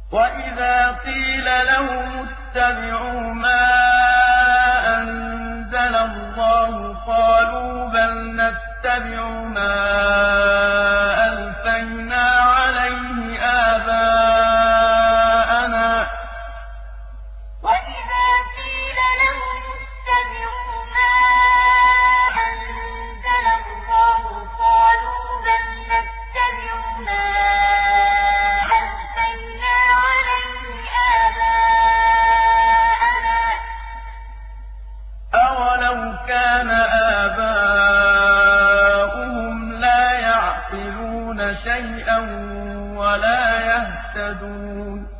وَإِذَا قِيلَ لَهُمُ اتَّبِعُوا مَا أَنزَلَ اللَّهُ قَالُوا بَلْ نَتَّبِعُ مَا أَلْفَيْنَا عَلَيْهِ آبَاءَنَا ۚ أَوَلَوْ كَانَ آبَاؤُهُمْ لَا يَعْقِلُونَ شَيْئًا وَلَا يَهْتَدُونَ